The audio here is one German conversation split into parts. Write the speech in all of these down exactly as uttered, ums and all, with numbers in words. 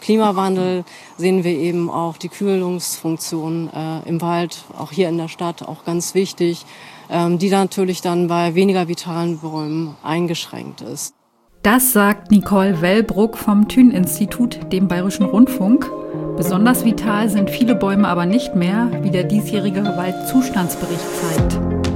Klimawandel sehen wir eben auch die Kühlungsfunktion äh, im Wald, auch hier in der Stadt, auch ganz wichtig, ähm, die natürlich dann bei weniger vitalen Bäumen eingeschränkt ist. Das sagt Nicole Wellbruck vom Thün-Institut, dem Bayerischen Rundfunk. Besonders vital sind viele Bäume aber nicht mehr, wie der diesjährige Waldzustandsbericht zeigt.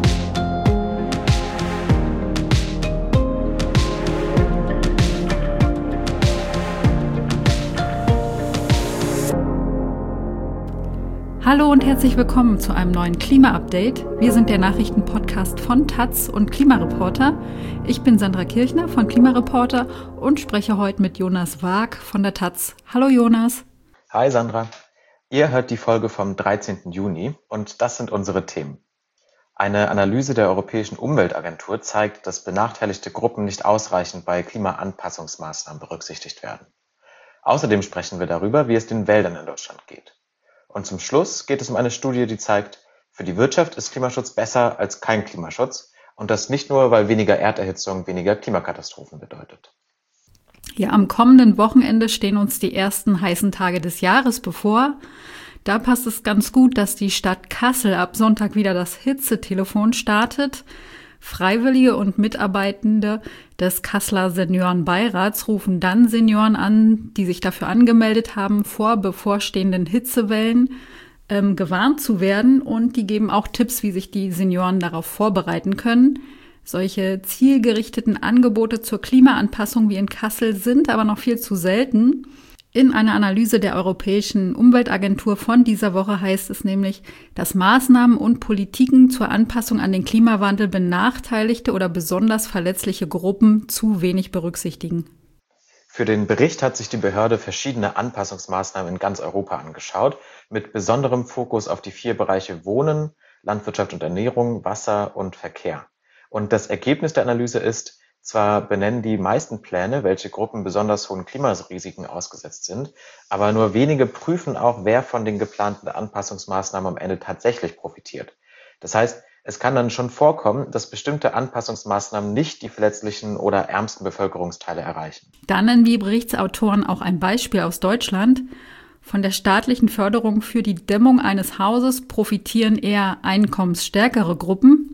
Hallo und herzlich willkommen zu einem neuen Klima-Update. Wir sind der Nachrichtenpodcast von taz und Klimareporter. Ich bin Sandra Kirchner von Klimareporter und spreche heute mit Jonas Waag von der taz. Hallo Jonas. Hi Sandra. Ihr hört die Folge vom dreizehnten Juni und das sind unsere Themen. Eine Analyse der Europäischen Umweltagentur zeigt, dass benachteiligte Gruppen nicht ausreichend bei Klimaanpassungsmaßnahmen berücksichtigt werden. Außerdem sprechen wir darüber, wie es den Wäldern in Deutschland geht. Und zum Schluss geht es um eine Studie, die zeigt, für die Wirtschaft ist Klimaschutz besser als kein Klimaschutz. Und das nicht nur, weil weniger Erderhitzung weniger Klimakatastrophen bedeutet. Ja, am kommenden Wochenende stehen uns die ersten heißen Tage des Jahres bevor. Da passt es ganz gut, dass die Stadt Kassel ab Sonntag wieder das Hitzetelefon startet. Freiwillige und Mitarbeitende des Kasseler Seniorenbeirats rufen dann Senioren an, die sich dafür angemeldet haben, vor bevorstehenden Hitzewellen ähm, gewarnt zu werden. Und die geben auch Tipps, wie sich die Senioren darauf vorbereiten können. Solche zielgerichteten Angebote zur Klimaanpassung wie in Kassel sind aber noch viel zu selten. In einer Analyse der Europäischen Umweltagentur von dieser Woche heißt es nämlich, dass Maßnahmen und Politiken zur Anpassung an den Klimawandel benachteiligte oder besonders verletzliche Gruppen zu wenig berücksichtigen. Für den Bericht hat sich die Behörde verschiedene Anpassungsmaßnahmen in ganz Europa angeschaut, mit besonderem Fokus auf die vier Bereiche Wohnen, Landwirtschaft und Ernährung, Wasser und Verkehr. Und das Ergebnis der Analyse ist, zwar benennen die meisten Pläne, welche Gruppen besonders hohen Klimarisiken ausgesetzt sind, aber nur wenige prüfen auch, wer von den geplanten Anpassungsmaßnahmen am Ende tatsächlich profitiert. Das heißt, es kann dann schon vorkommen, dass bestimmte Anpassungsmaßnahmen nicht die verletzlichen oder ärmsten Bevölkerungsteile erreichen. Da nennen die Berichtsautoren auch ein Beispiel aus Deutschland. Von der staatlichen Förderung für die Dämmung eines Hauses profitieren eher einkommensstärkere Gruppen.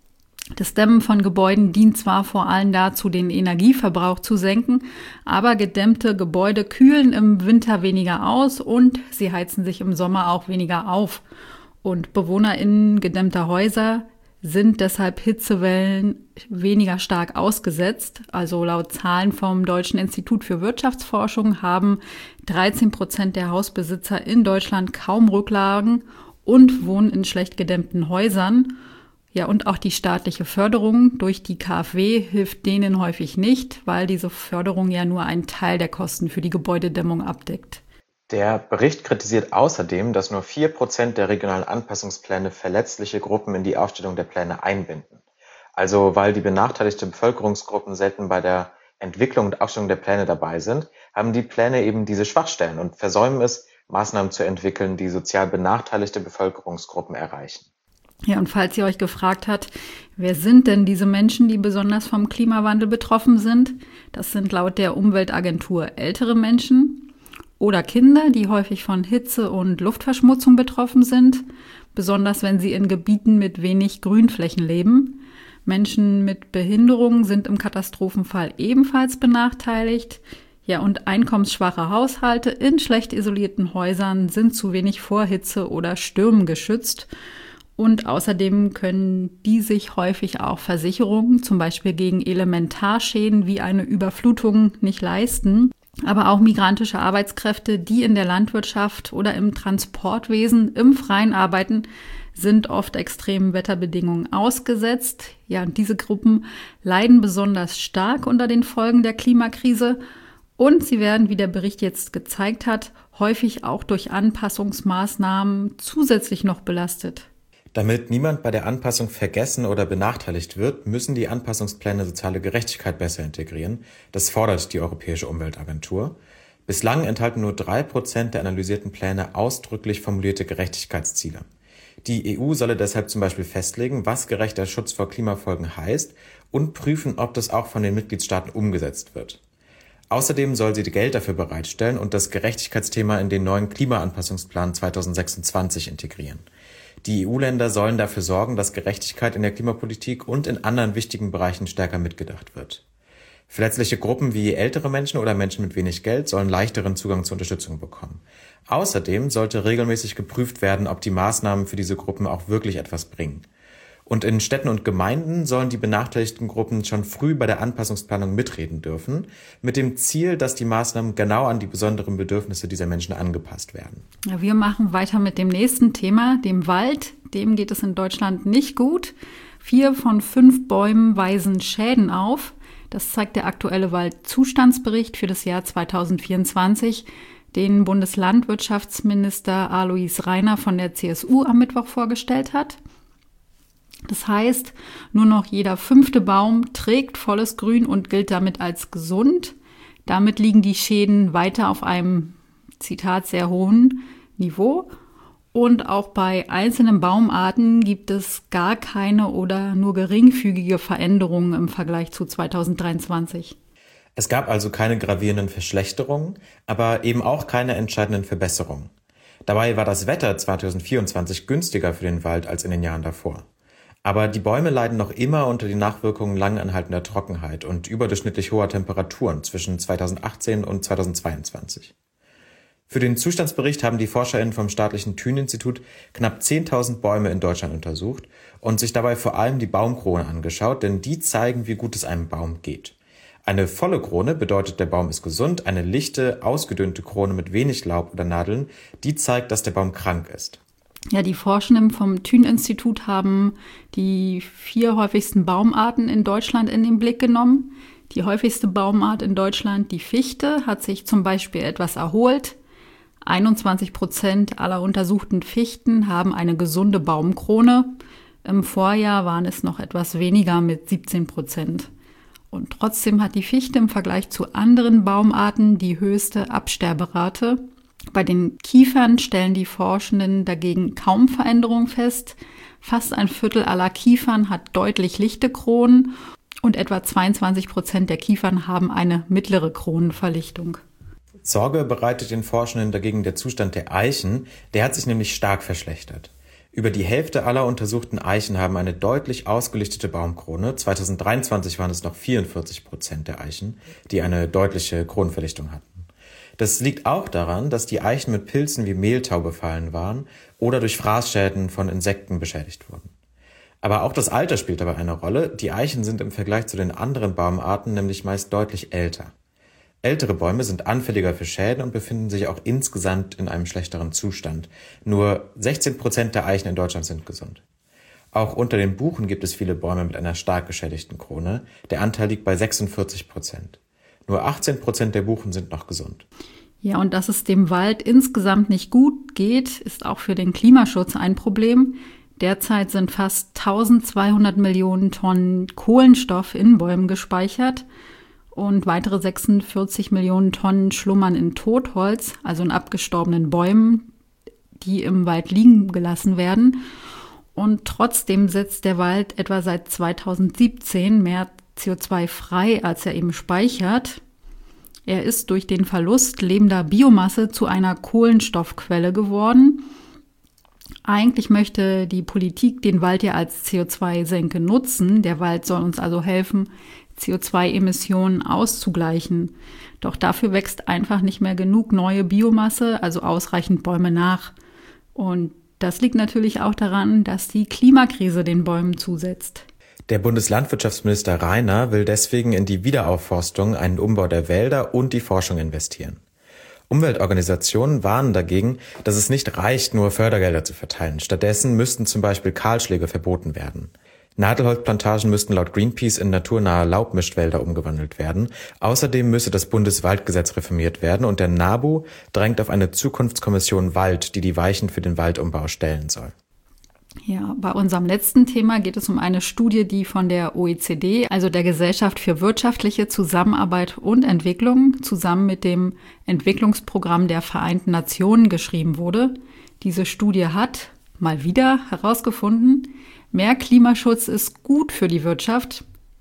Das Dämmen von Gebäuden dient zwar vor allem dazu, den Energieverbrauch zu senken, aber gedämmte Gebäude kühlen im Winter weniger aus und sie heizen sich im Sommer auch weniger auf. Und BewohnerInnen gedämmter Häuser sind deshalb Hitzewellen weniger stark ausgesetzt. Also laut Zahlen vom Deutschen Institut für Wirtschaftsforschung haben dreizehn Prozent der Hausbesitzer in Deutschland kaum Rücklagen und wohnen in schlecht gedämmten Häusern. Ja, und auch die staatliche Förderung durch die K f W hilft denen häufig nicht, weil diese Förderung ja nur einen Teil der Kosten für die Gebäudedämmung abdeckt. Der Bericht kritisiert außerdem, dass nur vier Prozent der regionalen Anpassungspläne verletzliche Gruppen in die Aufstellung der Pläne einbinden. Also weil die benachteiligte Bevölkerungsgruppen selten bei der Entwicklung und Aufstellung der Pläne dabei sind, haben die Pläne eben diese Schwachstellen und versäumen es, Maßnahmen zu entwickeln, die sozial benachteiligte Bevölkerungsgruppen erreichen. Ja, und falls ihr euch gefragt habt, wer sind denn diese Menschen, die besonders vom Klimawandel betroffen sind? Das sind laut der Umweltagentur ältere Menschen oder Kinder, die häufig von Hitze und Luftverschmutzung betroffen sind, besonders wenn sie in Gebieten mit wenig Grünflächen leben. Menschen mit Behinderungen sind im Katastrophenfall ebenfalls benachteiligt. Ja, und einkommensschwache Haushalte in schlecht isolierten Häusern sind zu wenig vor Hitze oder Stürmen geschützt. Und außerdem können die sich häufig auch Versicherungen, zum Beispiel gegen Elementarschäden wie eine Überflutung, nicht leisten. Aber auch migrantische Arbeitskräfte, die in der Landwirtschaft oder im Transportwesen im Freien arbeiten, sind oft extremen Wetterbedingungen ausgesetzt. Ja, und diese Gruppen leiden besonders stark unter den Folgen der Klimakrise. Und sie werden, wie der Bericht jetzt gezeigt hat, häufig auch durch Anpassungsmaßnahmen zusätzlich noch belastet. Damit niemand bei der Anpassung vergessen oder benachteiligt wird, müssen die Anpassungspläne soziale Gerechtigkeit besser integrieren. Das fordert die Europäische Umweltagentur. Bislang enthalten nur drei Prozent der analysierten Pläne ausdrücklich formulierte Gerechtigkeitsziele. Die E U solle deshalb zum Beispiel festlegen, was gerechter Schutz vor Klimafolgen heißt und prüfen, ob das auch von den Mitgliedstaaten umgesetzt wird. Außerdem soll sie Geld dafür bereitstellen und das Gerechtigkeitsthema in den neuen Klimaanpassungsplan zweitausendsechsundzwanzig integrieren. Die E U-Länder sollen dafür sorgen, dass Gerechtigkeit in der Klimapolitik und in anderen wichtigen Bereichen stärker mitgedacht wird. Verletzliche Gruppen wie ältere Menschen oder Menschen mit wenig Geld sollen leichteren Zugang zur Unterstützung bekommen. Außerdem sollte regelmäßig geprüft werden, ob die Maßnahmen für diese Gruppen auch wirklich etwas bringen. Und in Städten und Gemeinden sollen die benachteiligten Gruppen schon früh bei der Anpassungsplanung mitreden dürfen, mit dem Ziel, dass die Maßnahmen genau an die besonderen Bedürfnisse dieser Menschen angepasst werden. Ja, wir machen weiter mit dem nächsten Thema, dem Wald. Dem geht es in Deutschland nicht gut. Vier von fünf Bäumen weisen Schäden auf. Das zeigt der aktuelle Waldzustandsbericht für das Jahr zweitausendvierundzwanzig, den Bundeslandwirtschaftsminister Alois Rainer von der C S U am Mittwoch vorgestellt hat. Das heißt, nur noch jeder fünfte Baum trägt volles Grün und gilt damit als gesund. Damit liegen die Schäden weiter auf einem, Zitat, sehr hohen Niveau. Und auch bei einzelnen Baumarten gibt es gar keine oder nur geringfügige Veränderungen im Vergleich zu zweitausenddreiundzwanzig. Es gab also keine gravierenden Verschlechterungen, aber eben auch keine entscheidenden Verbesserungen. Dabei war das Wetter zweitausendvierundzwanzig günstiger für den Wald als in den Jahren davor. Aber die Bäume leiden noch immer unter den Nachwirkungen lang anhaltender Trockenheit und überdurchschnittlich hoher Temperaturen zwischen zweitausendachtzehn und zweitausendzweiundzwanzig. Für den Zustandsbericht haben die ForscherInnen vom Staatlichen Thünen-Institut knapp zehntausend Bäume in Deutschland untersucht und sich dabei vor allem die Baumkrone angeschaut, denn die zeigen, wie gut es einem Baum geht. Eine volle Krone bedeutet, der Baum ist gesund, eine lichte, ausgedünnte Krone mit wenig Laub oder Nadeln, die zeigt, dass der Baum krank ist. Ja, die Forschenden vom Thünen-Institut haben die vier häufigsten Baumarten in Deutschland in den Blick genommen. Die häufigste Baumart in Deutschland, die Fichte, hat sich zum Beispiel etwas erholt. einundzwanzig Prozent aller untersuchten Fichten haben eine gesunde Baumkrone. Im Vorjahr waren es noch etwas weniger mit siebzehn Prozent. Und trotzdem hat die Fichte im Vergleich zu anderen Baumarten die höchste Absterberate. Bei den Kiefern stellen die Forschenden dagegen kaum Veränderungen fest. Fast ein Viertel aller Kiefern hat deutlich lichte Kronen und etwa zweiundzwanzig Prozent der Kiefern haben eine mittlere Kronenverlichtung. Sorge bereitet den Forschenden dagegen der Zustand der Eichen, der hat sich nämlich stark verschlechtert. Über die Hälfte aller untersuchten Eichen haben eine deutlich ausgelichtete Baumkrone. zweitausenddreiundzwanzig waren es noch vierundvierzig Prozent der Eichen, die eine deutliche Kronenverlichtung hatten. Das liegt auch daran, dass die Eichen mit Pilzen wie Mehltau befallen waren oder durch Fraßschäden von Insekten beschädigt wurden. Aber auch das Alter spielt dabei eine Rolle. Die Eichen sind im Vergleich zu den anderen Baumarten nämlich meist deutlich älter. Ältere Bäume sind anfälliger für Schäden und befinden sich auch insgesamt in einem schlechteren Zustand. Nur sechzehn Prozent der Eichen in Deutschland sind gesund. Auch unter den Buchen gibt es viele Bäume mit einer stark geschädigten Krone. Der Anteil liegt bei sechsundvierzig Prozent. Nur achtzehn Prozent der Buchen sind noch gesund. Ja, und dass es dem Wald insgesamt nicht gut geht, ist auch für den Klimaschutz ein Problem. Derzeit sind fast eintausendzweihundert Millionen Tonnen Kohlenstoff in Bäumen gespeichert und weitere sechsundvierzig Millionen Tonnen schlummern in Totholz, also in abgestorbenen Bäumen, die im Wald liegen gelassen werden. Und trotzdem setzt der Wald etwa seit zweitausendsiebzehn mehr C O zwei frei, als er eben speichert. Er ist durch den Verlust lebender Biomasse zu einer Kohlenstoffquelle geworden. Eigentlich möchte die Politik den Wald ja als C O zwei Senke nutzen. Der Wald soll uns also helfen, C O zwei Emissionen auszugleichen. Doch dafür wächst einfach nicht mehr genug neue Biomasse, also ausreichend Bäume nach. Und das liegt natürlich auch daran, dass die Klimakrise den Bäumen zusetzt. Der Bundeslandwirtschaftsminister Rainer will deswegen in die Wiederaufforstung, einen Umbau der Wälder und die Forschung investieren. Umweltorganisationen warnen dagegen, dass es nicht reicht, nur Fördergelder zu verteilen. Stattdessen müssten zum Beispiel Kahlschläge verboten werden. Nadelholzplantagen müssten laut Greenpeace in naturnahe Laubmischwälder umgewandelt werden. Außerdem müsse das Bundeswaldgesetz reformiert werden und der NABU drängt auf eine Zukunftskommission Wald, die die Weichen für den Waldumbau stellen soll. Ja, bei unserem letzten Thema geht es um eine Studie, die von der O E C D, also der Gesellschaft für wirtschaftliche Zusammenarbeit und Entwicklung, zusammen mit dem Entwicklungsprogramm der Vereinten Nationen geschrieben wurde. Diese Studie hat mal wieder herausgefunden, mehr Klimaschutz ist gut für die Wirtschaft.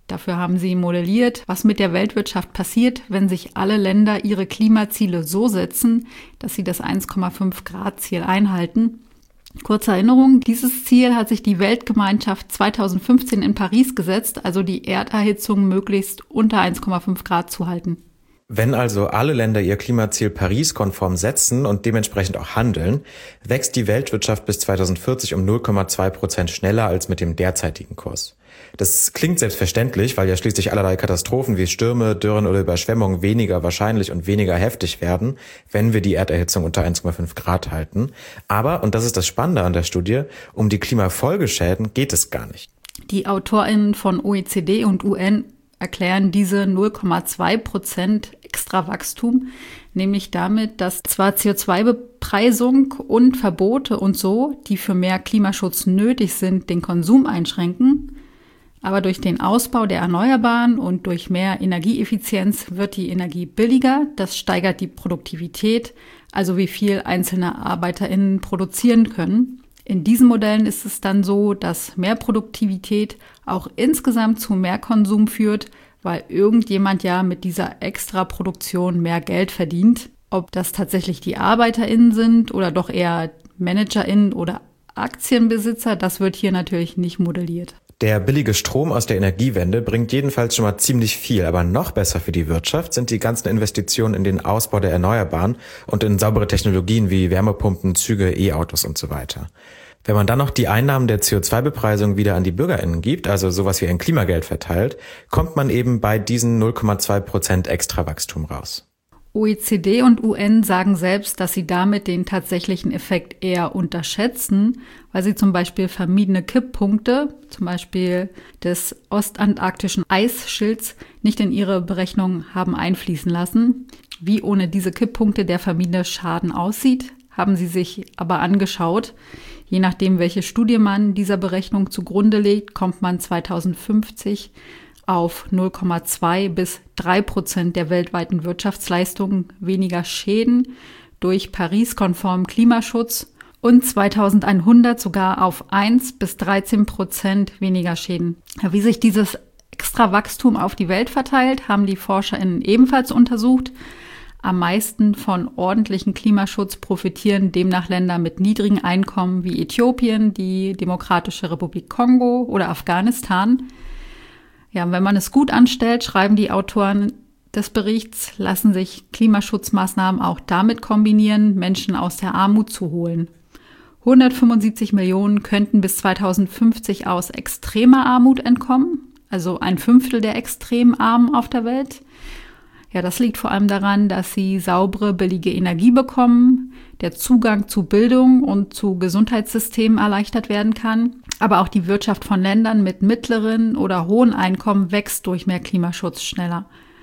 Dafür haben sie modelliert, was mit der Weltwirtschaft passiert, wenn sich alle Länder ihre Klimaziele so setzen, dass sie das eins Komma fünf Grad Ziel einhalten. Kurze Erinnerung, dieses Ziel hat sich die Weltgemeinschaft zweitausendfünfzehn in Paris gesetzt, also die Erderhitzung möglichst unter eins Komma fünf Grad zu halten. Wenn also alle Länder ihr Klimaziel Paris-konform setzen und dementsprechend auch handeln, wächst die Weltwirtschaft bis zweitausendvierzig um null Komma zwei Prozent schneller als mit dem derzeitigen Kurs. Das klingt selbstverständlich, weil ja schließlich allerlei Katastrophen wie Stürme, Dürren oder Überschwemmungen weniger wahrscheinlich und weniger heftig werden, wenn wir die Erderhitzung unter eins Komma fünf Grad halten. Aber, und das ist das Spannende an der Studie, um die Klimafolgeschäden geht es gar nicht. Die AutorInnen von O E C D und U N erklären diese null Komma zwei Prozent extra Wachstum, nämlich damit, dass zwar C O zwei Bepreisung und Verbote und so, die für mehr Klimaschutz nötig sind, den Konsum einschränken, aber durch den Ausbau der Erneuerbaren und durch mehr Energieeffizienz wird die Energie billiger. Das steigert die Produktivität, also wie viel einzelne ArbeiterInnen produzieren können. In diesen Modellen ist es dann so, dass mehr Produktivität auch insgesamt zu mehr Konsum führt, weil irgendjemand ja mit dieser Extraproduktion mehr Geld verdient. Ob das tatsächlich die ArbeiterInnen sind oder doch eher ManagerInnen oder Aktienbesitzer, das wird hier natürlich nicht modelliert. Der billige Strom aus der Energiewende bringt jedenfalls schon mal ziemlich viel, aber noch besser für die Wirtschaft sind die ganzen Investitionen in den Ausbau der Erneuerbaren und in saubere Technologien wie Wärmepumpen, Züge, E-Autos und so weiter. Wenn man dann noch die Einnahmen der C O zwei Bepreisung wieder an die BürgerInnen gibt, also sowas wie ein Klimageld verteilt, kommt man eben bei diesen null Komma zwei Prozent Extrawachstum raus. O E C D und U N sagen selbst, dass sie damit den tatsächlichen Effekt eher unterschätzen, weil sie zum Beispiel vermiedene Kipppunkte, zum Beispiel des ostantarktischen Eisschilds, nicht in ihre Berechnungen haben einfließen lassen. Wie ohne diese Kipppunkte der vermiedene Schaden aussieht, haben sie sich aber angeschaut. Je nachdem, welche Studie man dieser Berechnung zugrunde legt, kommt man zweitausendfünfzig auf null Komma zwei bis drei Prozent der weltweiten Wirtschaftsleistung weniger Schäden durch Paris-konformen Klimaschutz und zweitausendeinhundert sogar auf eins bis dreizehn Prozent weniger Schäden. Wie sich dieses extra Wachstum auf die Welt verteilt, haben die ForscherInnen ebenfalls untersucht. Am meisten von ordentlichem Klimaschutz profitieren demnach Länder mit niedrigen Einkommen wie Äthiopien, die Demokratische Republik Kongo oder Afghanistan. Ja, wenn man es gut anstellt, schreiben die Autoren des Berichts, lassen sich Klimaschutzmaßnahmen auch damit kombinieren, Menschen aus der Armut zu holen. hundertfünfundsiebzig Millionen könnten bis zweitausendfünfzig aus extremer Armut entkommen, also ein Fünftel der extrem Armen auf der Welt. Ja, das liegt vor allem daran, dass sie saubere, billige Energie bekommen, der Zugang zu Bildung und zu Gesundheitssystemen erleichtert werden kann. Aber auch die Wirtschaft von Ländern mit mittleren oder hohen Einkommen wächst durch mehr Klimaschutz schneller.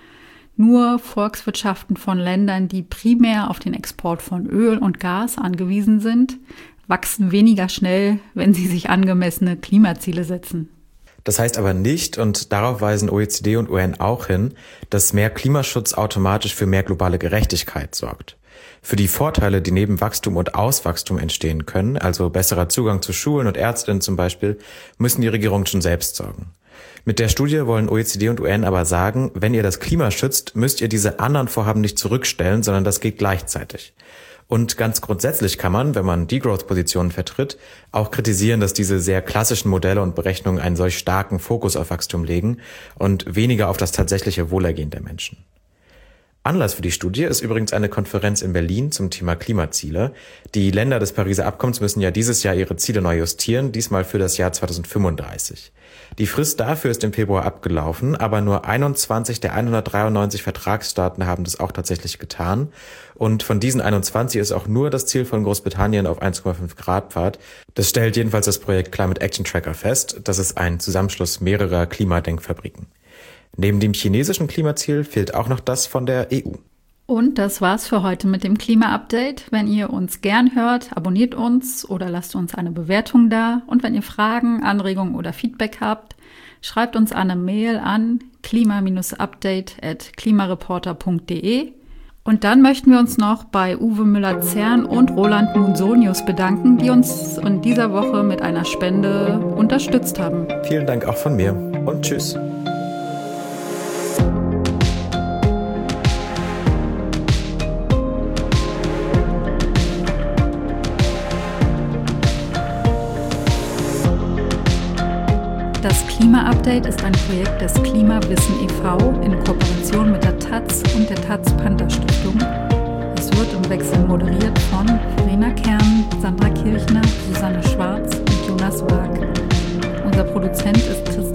Nur Volkswirtschaften von Ländern, die primär auf den Export von Öl und Gas angewiesen sind, wachsen weniger schnell, wenn sie sich angemessene Klimaziele setzen. Das heißt aber nicht, und darauf weisen O E C D und U N auch hin, dass mehr Klimaschutz automatisch für mehr globale Gerechtigkeit sorgt. Für die Vorteile, die neben Wachstum und Auswachstum entstehen können, also besserer Zugang zu Schulen und Ärztinnen zum Beispiel, müssen die Regierungen schon selbst sorgen. Mit der Studie wollen O E C D und U N aber sagen, wenn ihr das Klima schützt, müsst ihr diese anderen Vorhaben nicht zurückstellen, sondern das geht gleichzeitig. Und ganz grundsätzlich kann man, wenn man Degrowth-Positionen vertritt, auch kritisieren, dass diese sehr klassischen Modelle und Berechnungen einen solch starken Fokus auf Wachstum legen und weniger auf das tatsächliche Wohlergehen der Menschen. Anlass für die Studie ist übrigens eine Konferenz in Berlin zum Thema Klimaziele. Die Länder des Pariser Abkommens müssen ja dieses Jahr ihre Ziele neu justieren, diesmal für das Jahr zweitausendfünfunddreißig. Die Frist dafür ist im Februar abgelaufen, aber nur einundzwanzig der hundertdreiundneunzig Vertragsstaaten haben das auch tatsächlich getan. Und von diesen einundzwanzig ist auch nur das Ziel von Großbritannien auf eins Komma fünf Grad Pfad. Das stellt jedenfalls das Projekt Climate Action Tracker fest. Das ist ein Zusammenschluss mehrerer Klimadenkfabriken. Neben dem chinesischen Klimaziel fehlt auch noch das von der E U. Und das war's für heute mit dem Klima-Update. Wenn ihr uns gern hört, abonniert uns oder lasst uns eine Bewertung da. Und wenn ihr Fragen, Anregungen oder Feedback habt, schreibt uns eine Mail an klima update at klimareporter punkt de. Und dann möchten wir uns noch bei Uwe Müller-Zern und Roland Munsonius bedanken, die uns in dieser Woche mit einer Spende unterstützt haben. Vielen Dank auch von mir und tschüss. Klima-Update ist ein Projekt des Klimawissen e V in Kooperation mit der Taz und der Taz-Panther-Stiftung. Es wird im Wechsel moderiert von Verena Kern, Sandra Kirchner, Susanne Schwarz und Jonas Waag. Unser Produzent ist Christian